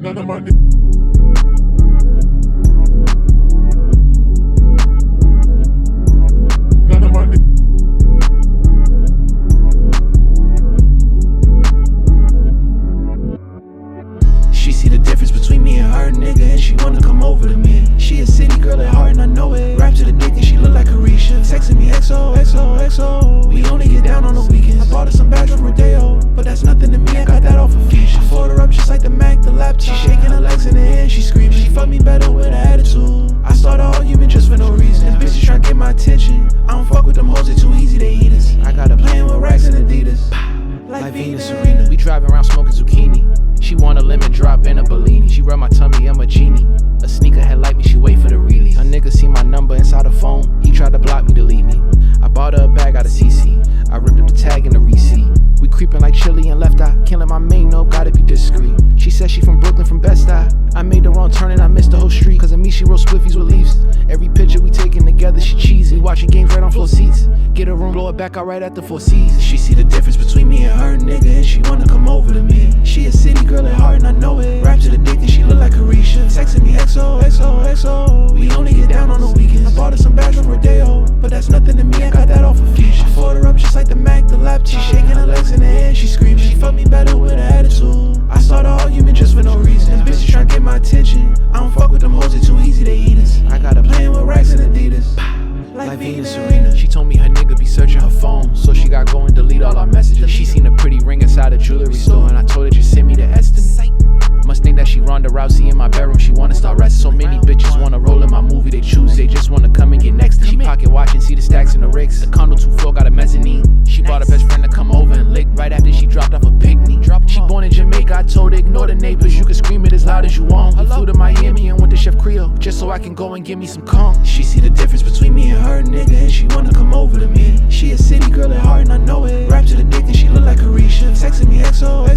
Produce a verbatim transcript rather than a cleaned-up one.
None of my niggas. None of my niggas. She see the difference between me and her, nigga, and she wanna come over to me. She a city girl at heart and I know it. Rap to the dick and she look like Carisha. Texting me X O, X O, X O. We only get down on the weekends. I bought her some bags from Rodeo, but that's nothing to me, I got that off of Feature. I fold her up just like the Mac, the laptop. She shaking her legs in the air and she screaming. She fuck me better with an attitude. I start an argument just for no reason. Them bitches tryna get my attention. I don't fuck with them hoes, they too easy, they eat us. I got her playing with racks and Adidas, like, like Venus Serena. We driving around smoking zucchini. She want a lemon drop in a Bellini. She rub my tummy, I'm a genie. A sneakerhead like me, she wait for the release. A nigga see my number inside the phone. He tried to block me, delete me. I bought her a bag out of C C. I ripped up the tag in the receipt. We creeping like chili and left eye. Killing my main, no, gotta be discreet. She said she from Brooklyn, from Bed-Stuy. I made the wrong turn and I missed the whole street. Cause of me, she wrote spliffies with leaves. Every picture we taking together, she cheesy. Watching games right on floor seats. Get a room, blow it back out right at the Four Seas. She see the difference between me and her, nigga, and she wanna come over to me. She a city girl at heart and I know it. Rap to the dick and she look like Carisha. Texting me X O, X O, X O. We only get down on the weekends. I bought her some bags from Rodeo, but that's nothing to me, I got that off of Feature. I fold her up just like the Mac, the laptop. She shaking her legs in the air and she screaming. She fuck me better with an attitude. I start an argument just for no reason. Them bitches tryna get my attention. I don't fuck with them hoes, they too easy, they eat us. I got her playing with racks and Adidas, like, like Venus Serena. She told me her nigga be searching her phone, so she got go and delete all our messages. She seen a pretty ring inside a jewelry store, and I told her just send me the estimate. Must think that she Ronda Rousey in my bedroom, she wanna start resting. So many bitches wanna roll in my movie, they choose, they just wanna come and get next to me. She pocket watching, see the stacks in the Ricks. The condo two floor got a mezzanine. She brought her best friend to come over and lick right after she dropped off a picnic. She born in Jamaica, I told her ignore the neighbors, you can scream it as loud as you want. We flew to Miami and went to Chef Creole, just so I can go and give me some conch. She see the difference between me and her, nigga, and she wanna come over to me. She a city girl at heart and I know it. Rap to the dick and she look like Carisha. Texting me X O,